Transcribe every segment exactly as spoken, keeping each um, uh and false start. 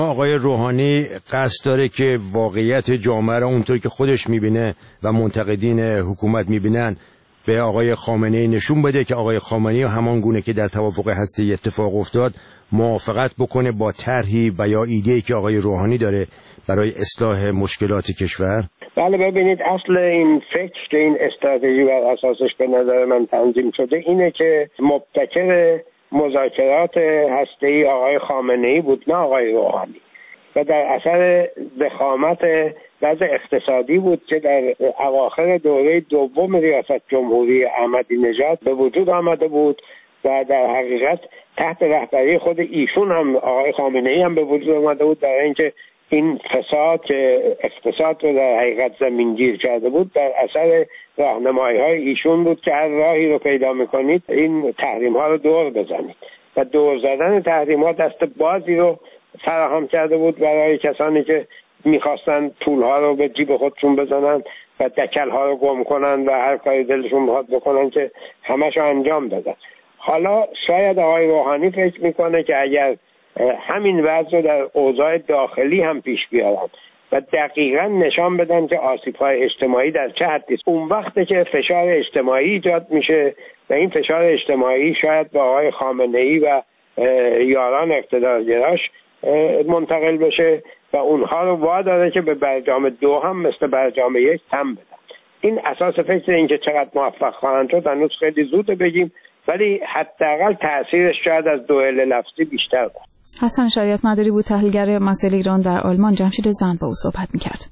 آقای روحانی قصد داره که واقعیت جامعه را اونطور که خودش میبینه و منتقدین حکومت میبینن به آقای خامنه‌ای نشون بده که آقای خامنه‌ای همان گونه که در توافق هسته‌ای اتفاق افتاد موافقت بکنه با طرحی و یا ایده‌ای که آقای روحانی داره برای اصلاح مشکلات کشور. بله ببینید، اصل این فکر که این استراتژی بر اساسش به نظر من تنظیم شده اینه که مبتکر مذاکرات هسته‌ای آقای خامنه‌ای بود، نه آقای روحانی، و در اثر ضخامت وضع اقتصادی بود که در اواخر دوره دوم ریاست جمهوری احمدی نژاد به وجود آمده بود و در حقیقت تحت رهبری خود ایشون هم آقای خامنه‌ای هم به وجود آمده بود، در اینکه این فساد که اقتصاد رو در حقیقت زمینگیر کرده بود در اثر راهنمایی‌های ایشون بود که هر راهی رو پیدا می‌کنید این تحریم‌ها رو دور بزنید، و دور زدن تحریم‌ها دست بازی رو فراهم کرده بود برای کسانی که می‌خواستن پول‌ها رو به جیب خودشون بزنن و دکل‌ها رو گم کنن و هر کاری دلشون بخواد بکنن که همه‌شو انجام دادن. حالا شاید آقای روحانی فکر می‌کنه که اگر همین وضع رو در اوضاع داخلی هم پیش بیارن و دقیقاً نشان بدن که آسیب‌های اجتماعی در چه حدی است، اون وقته که فشار اجتماعی ایجاد میشه و این فشار اجتماعی شاید به آقای خامنه‌ای و یاران اقتدارگراش منتقل بشه و اونها رو واداره که به برجام دو هم مثل برجام یک تم بدن. این اساس فکر این که چقدر موفق خواهند شد هنوز خیلی زوده بگیم، ولی حداقل تأثیرش شاید از دوئل لفظی بیشتر بود. حسن شریعت مداری بود، تحلیلگر مسائل ایران در آلمان. جمشید زند با او صحبت می‌کرد.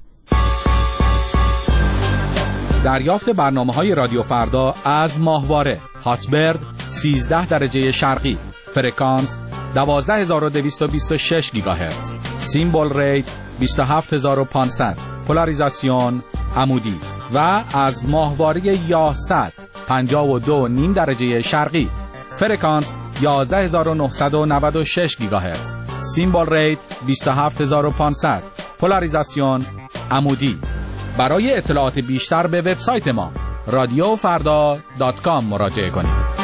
دریافت برنامه‌های رادیو فردا از ماهواره هاتبرد سیزده درجه شرقی، فرکانس دوازده هزار و دویست و بیست و شش گیگاهرتز، سیمبل ریت بیست و هفت هزار و پانصد، پولاریزاسیون عمودی، و از ماهواره یاهصد پنجاه و دو و نیم درجه شرقی، فرکانس یازده هزار و نهصد و نود و شش گیگاهرتز، سیمبل ریت بیست و هفت هزار و پانصد، پولاریزاسیون عمودی. برای اطلاعات بیشتر به وبسایت ما رادیو فردا دات کام مراجعه کنید.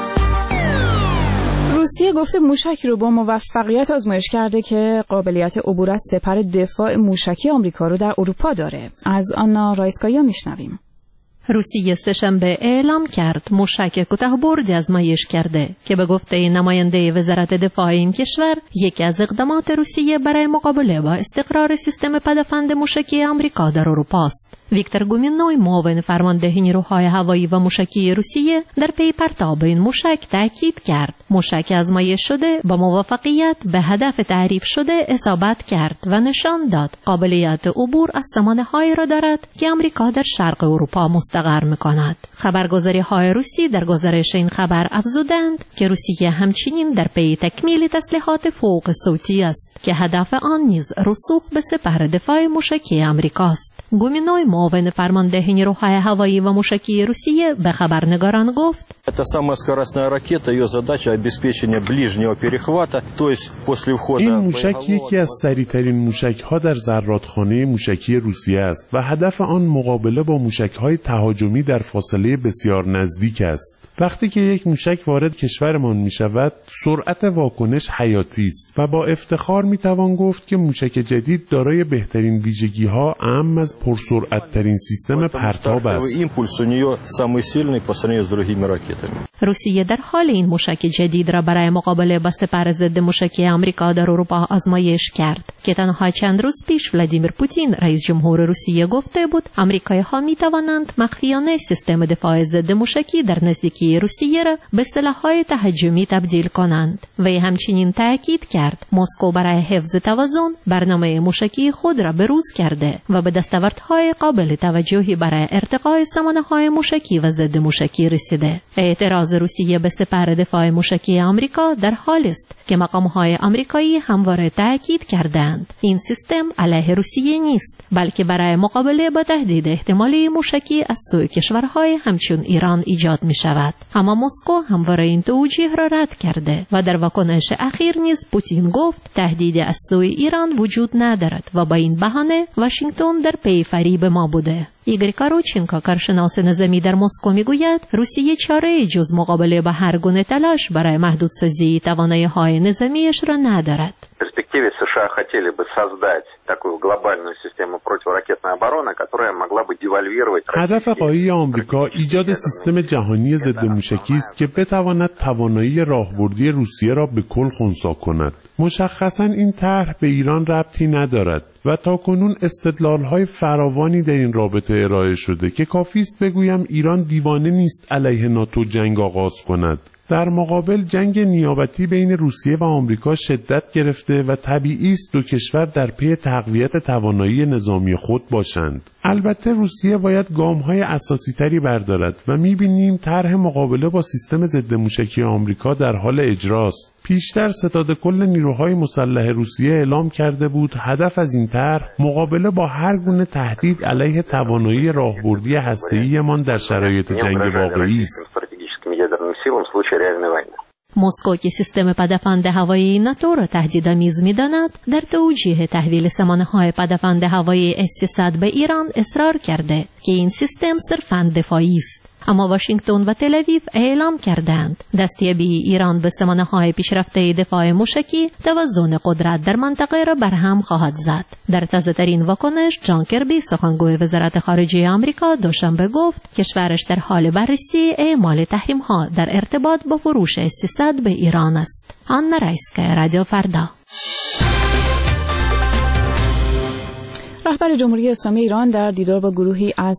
روسیه گفته موشکی رو با موفقیت آزمایش کرده که قابلیت عبور از سپر دفاع موشکی آمریکا رو در اروپا داره. از آنا رایسکایا میشنویم. روسیه سه‌شنبه اعلام کرد موشک کوتاه‌بردی آزمایش کرده که به گفته نماینده وزارت دفاع این کشور یکی از اقدامات روسیه برای مقابله با استقرار سیستم پدافند موشکی آمریکا در اروپا است. ویکتور گومینوی، معاون فرمانده نیروهای هوایی و موشکی روسیه، در پی پرتاب این موشک تاکید کرد موشک آزمایش شده با موفقیت به هدف تعریف شده اصابت کرد و نشان داد قابلیت عبور از سامانه‌هایی را دارد که آمریکا در شرق اروپا مستقر می‌کند. خبرگزاری‌های روسی در گزارش این خبر افزودند که روسیه همچنین در پی تکمیل تسلیحات فوق صوتی است که هدف آن نیز رسوخ به سپر دفاع موشکی آمریکاست. گومینوی، معاون فرمانده نیروهای هوایی و موشکی روسیه، به خبرنگاران گفت: Это самая скоростная ракета, ее задача обеспечение ближнего перехвата, то есть после входа. این موشک یکی از سریع‌ترین موشک‌ها در ذراتخانه موشکی روسیه است و هدف آن مقابله با موشک‌های تهاجمی در فاصله بسیار نزدیک است. وقتی که یک موشک وارد کشورمان می‌شود، سرعت واکنش حیاتی است و با افتخار می‌توان گفت که موشک جدید دارای بهترین ویژگی‌ها اعم از پرسرعت‌ترین سیستم پرتاب است. روسیه در حال این موشک جدید را برای مقابله با سپر ضد موشکی آمریکا در اروپا آزمایش کرد که تنها چند روز پیش ولادیمیر پوتین، رئیس جمهور روسیه، گفته بود آمریکایی‌ها می‌توانند مخفیانه سیستم دفاع ضد موشکی در نزدیکی روسیه را به سلاح‌های تهاجمی تبدیل کنند. وی همچنین تاکید کرد مسکو برای حفظ توازن برنامه موشکی خود را بروز کرده و به دستاوردهای قابل توجهی برای ارتقای سامانه‌های موشکی و ضد موشکی رسیده. اعتراض روسیه به سپر دفاع موشکی آمریکا در حال است که مقام‌های آمریکایی همواره تاکید کردند این سیستم علیه روسیه نیست، بلکه برای مقابله با تهدید احتمالی موشکی از سوی کشورهای همچون ایران ایجاد می شود. اما مسکو همواره این توجیه را رد کرده و در واکنش اخیر نیز پوتین گفت تهدید از سوی ایران وجود ندارد و با این بهانه واشنگتن در پی فریب ما بوده. ایگور کاروچینکو، کارشناس نظامی در مسکو، میگوید روسیه چاره جز مقابله با هر گونه تلاش برای محدودسازی توانایی‌های نظامیش را ندارد. хотели бы создать такую глобальную систему противоракетной обороны, которая могла бы девальвировать. هدف قایی آمریکا ایجاد سیستم جهانی ضد موشکی است که بتواند توانایی راهبردی روسیه را به کل خنثی کند. مشخصاً این طرح به ایران ربطی ندارد و تاکنون استدلال‌های فراوانی در این رابطه ارائه شده که کافی است بگویم ایران دیوانه نیست علیه ناتو جنگ آغاز کند. در مقابل جنگ نیابتی بین روسیه و آمریکا شدت گرفته و طبیعی است دو کشور در پی تقویت توانایی نظامی خود باشند. البته روسیه باید گام‌های اساسی‌تری بردارد و می‌بینیم طرح مقابله با سیستم ضد موشکی آمریکا در حال اجراست. پیشتر ستاد کل نیروهای مسلح روسیه اعلام کرده بود هدف از این طرح مقابله با هر گونه تهدید علیه توانایی راهبردی هسته‌ایمان در شرایط جنگ واقعی است. مسکو که سیستم پدافند هوایی ناتو را تهدیدآمیز می‌داند، در توجیه تحویل سامانه‌های پدافند هوایی اس سیصد به ایران اصرار کرده که این سیستم صرفاً دفاعی است. اما واشنگتن و تل آویو اعلام کردند دستیابی ایران به سامانه‌های پیشرفته دفاع موشکی توازن قدرت در منطقه را برهم خواهد زد. در تازه‌ترین واکنش جان کربی سخنگوی وزارت خارجه آمریکا دوشنبه گفت کشورش در حال بررسی اعمال تحریم‌ها در ارتباط با فروش اس سیصد به ایران است. آنا رایسکا، رادیو فردا. رهبر جمهوری اسلامی ایران در دیدار با گروهی از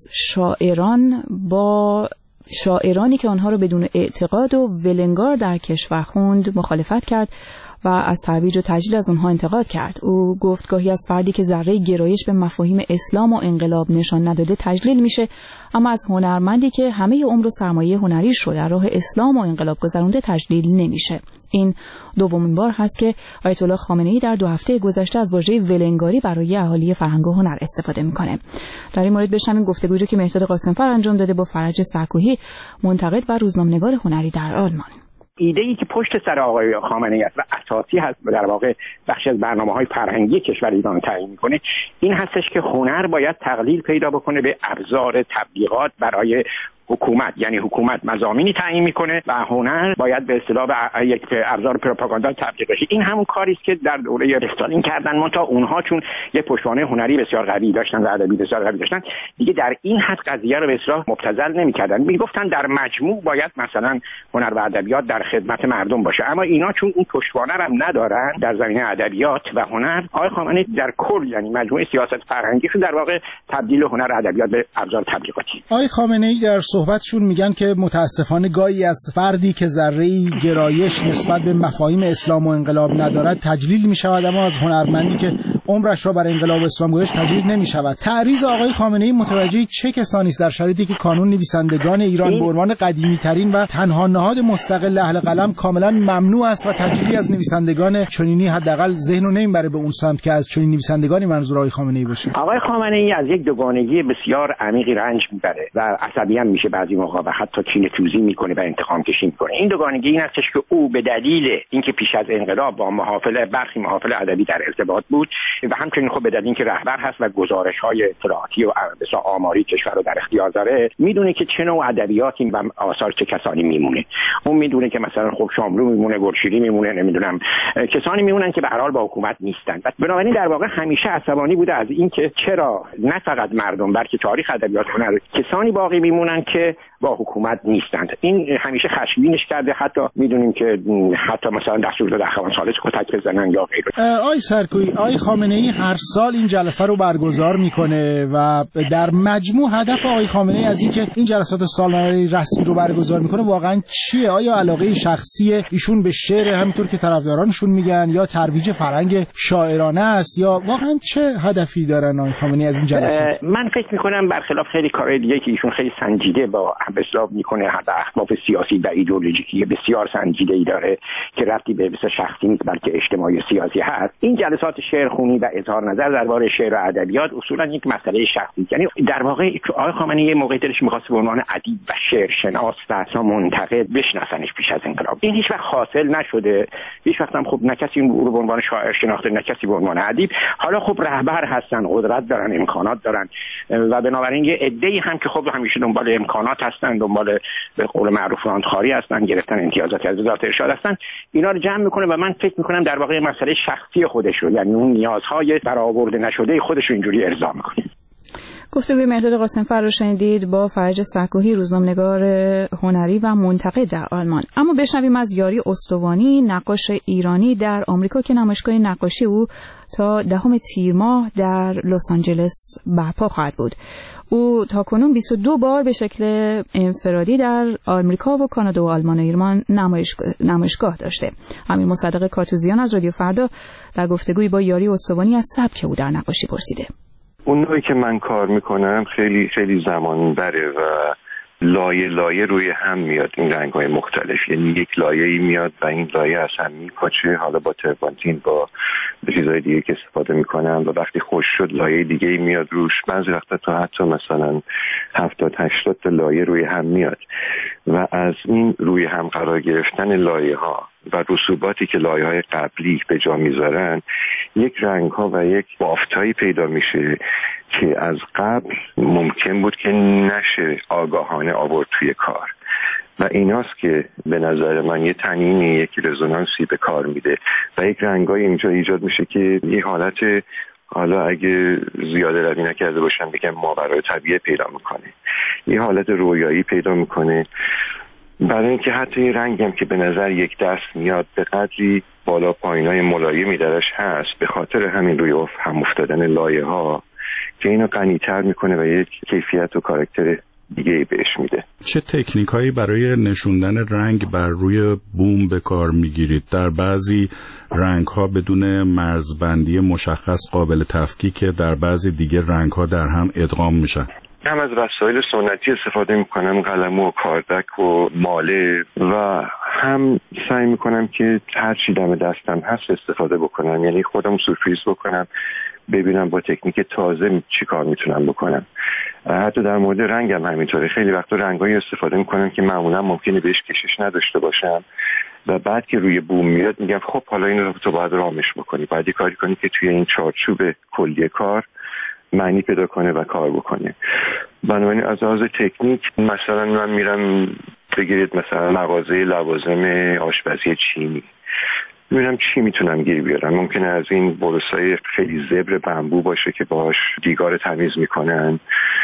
شاعران با شاعرانی که آنها را بدون اعتقاد و ولنگار در کشور خواند مخالفت کرد و از ترویج و تجلیل از آنها انتقاد کرد. او گفت گاهی از فردی که ذره گرایش به مفاهیم اسلام و انقلاب نشان نداده تجلیل میشه، اما از هنرمندی که همه عمر و سرمایه هنریش رو در راه اسلام و انقلاب گذرونده تجلیل نمیشه. این دومین بار هست که آیت الله خامنه‌ای در دو هفته گذشته از واژه ولنگاری برای اهالی فرهنگ و هنر استفاده میکنه. در این مورد بشنویم گفتگویی رو که مهرداد قاسم‌فر انجام داده با فرج سرکوهی، منتقد و روزنامه‌نگار هنری در آلمان. ایده‌ای که پشت سر آقای خامنه‌ای است و اساسی هست، در واقع بخشی از برنامه‌های فرهنگی کشور ایران تعیین می‌کنه، این هستش که هنر باید تقلیل پیدا بکنه به ابزار تبلیغات برای حکومت، یعنی حکومت مضامینی تعیین میکنه و هنر باید به اصطلاح یک ابزار پروپاگاندا تبلیغ بشه. این همون کاری است که در دوره استالین کردن، منتها اونها چون یک پشتوانه هنری بسیار قوی داشتن و ادبی بسیار قوی داشتن، دیگه در این حد قضیه رو به اصطلاح مبتذل نمی‌کردن. میگفتن در مجموع باید مثلا هنر و ادبیات در خدمت مردم باشه، اما اینا چون اون پشتوانه رو هم ندارن در زمینه ادبیات و هنر، آقای خامنه‌ای در کل یعنی مجموعه سیاست فرهنگیشون در واقع تبدیل هنر و ادبیات به ابزار تبلیغاتی. آقای خامنه‌ای در صحبتشون میگن که متاسفانه گاهی از فردی که ذره‌ای گرایش نسبت به مفاهیم اسلام و انقلاب ندارد تجلیل میشود، اما از هنرمندی که عمرش را بر انقلاب اسلام گذاشت تجلیل نمیشود. تعریض آقای خامنه‌ای متوجه چه کسانی است در شرایطی که کانون نویسندگان ایران به عنوان قدیمی ترین و تنها نهاد مستقل اهل قلم کاملا ممنوع است و تجلیلی از نویسندگان چنینی حداقل ذهن رو نمیبره به اون سمت که از چنین نویسندگانی منظور آقای خامنه‌ای باشه؟ آقای خامنه‌ای از یک دوگانگی بسیار عمیقی رنج میبره و عصبی هم میشه بعضی موقع و حتی کینه‌توزی میکنه و انتقام کشی میکنه. این دوگانگی این هستش که او به دلیل اینکه پیش از انقلاب با محافل برخی محافل ادبی در ارتباط بود و همچنین خب به دلیل اینکه رهبر هست و گزارش‌های اطلاعاتی و بسیار آماری کشور رو در اختیار داره، میدونه که چه نوع ادبیاتی و آثار چه کسانی میمونه. اون میدونه که مثلا خب شاملو میمونه، گلشیری میمونه، نمیدونم کسانی میمونن که به هر حال با حکومت نیستن. بنابراین در واقع همیشه عصبانی بوده از اینکه چرا نه فقط مردم بلکه تاریخ ادبیات هنر کسانی باقی میمونن که با حکومت نیستند. این همیشه خشمگینش کرده. حتی میدونیم که حتی مثلا دستور داده اخوان ثالث کتک بزنن یا غیره. آقای سرکویی، آقای خامنه‌ای هر سال این جلسه رو برگزار میکنه و در مجموع هدف آقای خامنه‌ای از اینکه این جلسات سالانه رسمی رو برگزار میکنه واقعا چیه؟ آیا علاقه شخصی ایشون به شعر همونطور که طرفدارانشون میگن، یا ترویج فرهنگ شاعرانه است، یا واقعا چه هدفی دارن آقای خامنه‌ای از این جلسه؟ من فکر میکنم برخلاف خیلی کارهای دیگه که ایشون خیلی سنجیده با حساب میکنه، حتی اهداف سیاسی و ایدئولوژیکی بسیار سنجیده‌ای داره که ربطی به بسیار شخصی نیست بلکه اجتماعی و سیاسی هست. این جلسات شعرخوانی و اظهار نظر درباره شعر و ادبیات اصولا یک مسئله شخصی، یعنی در واقع آقای خامنه‌ای یه موقعی دلش می‌خواست به عنوان ادیب و شعرشناس و اصلا منتقد بشناسنش پیش از انقلاب. این هیچ وقت حاصل نشده. هیچ وقت هم خب نه کسی رو به عنوان شاعر شناخته نه کسی به عنوان ادیب. حالا خب رهبر هستن، قدرت دارن، امکانات دارن و بنابراین یه عده‌ای هم که خب همیشه دنبال امکانات هستن، دنبال به قول معروف راندخواری هستن، گرفتن امتیازات از وزارت ارشاد هستن، اینا رو جمع میکنه و من فکر میکنم در واقع مسئله شخصی خودش رو، یعنی اون نیازهای برآورده نشده خودش رو اینجوری ارضا میکنه. گفتگوی مهرداد قاسم‌فر رو شنیدید با فرج سکوهی، روزنامه‌نگار هنری و منتقد در آلمان. اما بشنویم از یاری استوانی، نقاش ایرانی در آمریکا که نمایشگاه نقاشی او تا دهم تیر ماه در لس آنجلس برپا خواهد بود. او تاکنون بیست و دو بار به شکل انفرادی در آمریکا و کانادا و آلمان و ایران نمایشگاه, نمایشگاه داشته. امیر مصدق کاتوزیان از رادیو فردا در گفتگوی با یاری استوانی از سبک او در نقاشی پرسیده. اون نوعی که من کار میکنم خیلی خیلی زمان بره و لایه لایه روی هم میاد این رنگ‌های مختلف، یعنی یک لایه‌ای میاد و این لایه از هم میپاچه، حالا با ترپانتین با چیزهای دیگه که استفاده میکنم و وقتی خوش شد لایه دیگه‌ای میاد روش. بعضی وقتا تا حتی مثلا هفتاد هشتاد تا لایه روی هم میاد و از این روی هم قرار گرفتن لایه‌ها و رسوباتی که لایه‌های قبلی به جا میذارن یک رنگ‌ها و یک بافتایی پیدا میشه که از قبل ممکن بود که نشه آگاهانه آورد توی کار و ایناست که به نظر من یه تنینی، یک رزونانسی به کار میده و یک رنگای اینجا ایجاد میشه که یه حالت، حالا اگه زیاده روی نکرده باشم بگم ماورای طبیعه پیدا میکنه، یه حالت رویایی پیدا میکنه، برای اینکه حتی یه رنگی هم که به نظر یک دست میاد به قدری بالا پایینای ملایمی درش هست به خاطر همین روی هم افتادن لایه ها که اینو غنی‌تر میکنه و یک کیفیت و کاراکتر دیگه بهش میده. چه تکنیک هایی برای نشوندن رنگ بر روی بوم به کار میگیرید؟ در بعضی رنگ ها بدون مرزبندی مشخص قابل تفکیک، در بعضی دیگه رنگ ها در هم ادغام میشن. هم از وسایل سنتی استفاده میکنم، قلمو و کاردک و ماله، و هم سعی میکنم که هر چی دم دستم هست استفاده بکنم، یعنی خودم سورپرایز بکنم، ببینم با تکنیک تازه چی کار میتونم بکنم. حتی در مورد رنگم همینطوره، خیلی وقتا رنگایی استفاده میکنم که معمولا ممکنه بهش کشش نداشته باشم و بعد که روی بوم میاد میگم خب حالا این رو تو باید رامش بکنی، باید یه کاری کنی که توی این چارچوب کلی کار معنی پیدا کنه و کار بکنه. بنابراین از لحاظ تکنیک مثلا من میرم بگیرید مثلا مغازه لوازم آشپزی چینی، میبینم چی میتونم گیر بیارم. ممکنه از این برسای خیلی زبر بمبو باشه که باهاش دیگار تمیز میکنن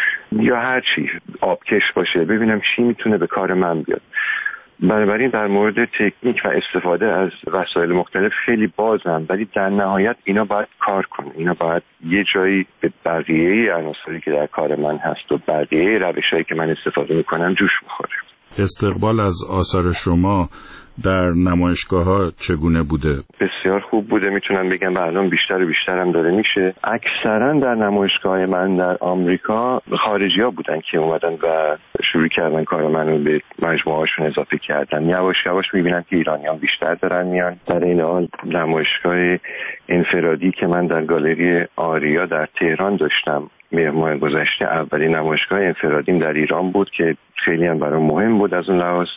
یا هر چی، آبکش باشه، ببینم چی میتونه به کار من بیاد. بنابراین در مورد تکنیک و استفاده از وسایل مختلف خیلی بازم، ولی در نهایت اینا باید کار کنه، اینا باید یه جایی به بقیه عناصری که در کار من هست و بقیه روشایی که من استفاده میکنم جوش بخوره. استقبال از آثار شما در نمایشگاه ها چگونه بوده؟ بسیار خوب بوده، میتونم بگم و الان بیشتر و بیشتر هم داره میشه. اکثرا در نمایشگاه من در آمریکا خارجی ها بودن که اومدن و شروع کردن کار منو به مجموعه هاشون اضافه کردن. یواش یواش میبینم که ایرانیان بیشتر دارن میان. در این حال نمایشگاه انفرادی که من در گالری آریا در تهران داشتم مهر ماه گذشته، اولین نمایشگاه انفرادیم در ایران بود که خیلی هم برام مهم بود از اون لحاظ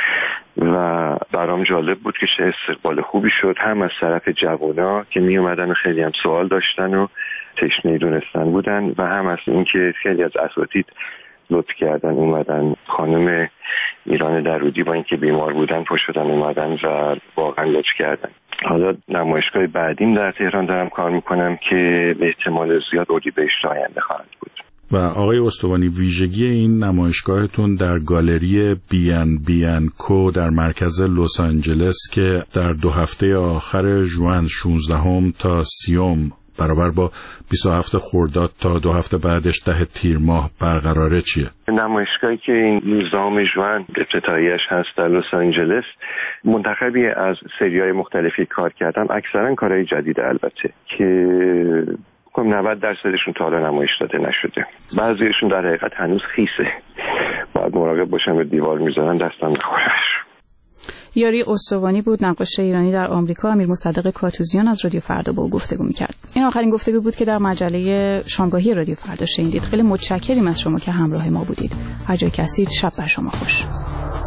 و برام جالب بود که چه استقبال خوبی شد، هم از طرف جوانا که می اومدن و خیلی هم سوال داشتن و تشنه دونستن بودن و هم از این که خیلی از اساتید لطف کردن اومدن. خانم ایران درودی با اینکه بیمار بودن پشت شدن اومدن و واقعا لطف کردن. حالا نمایشگاه بعدیم در تهران دارم کار میکنم که به احتمال زیاد اردیبهشت آینده خواهد بود. و آقای استوانی، ویژگی این نمایشگاهتون در گالری بی ان بی ان کو در مرکز لس آنجلس که در دو هفته آخر ژوئن شانزدهم تا سیوم برابر با بیست و هفت خرداد تا دو هفته بعدش ده تیر ماه برقراره چیه؟ نمایشگاهی که این نوزدهم ژوئن افتتاحیه‌اش هست در لس آنجلس منتخبی از سری‌های مختلفی کار کردم، اکثرا کارهای جدید البته که نود درصدشون تا حالا نمایش داده نشده. بعضیشون در حقیقت هنوز خیسه، باید مراقب باشم به دیوار میذارن دستم نخورش. یاری استوانی بود، نقاش ایرانی در آمریکا. امیر مصدق کاتوزیان از رادیو فردا با او گفتگو می‌کرد. این آخرین گفتگو بود که در مجله شامگاهی رادیو فردا شنیدید. خیلی متشکریم از شما که همراه ما بودید. هر جای که هستید شب بر شما خوش.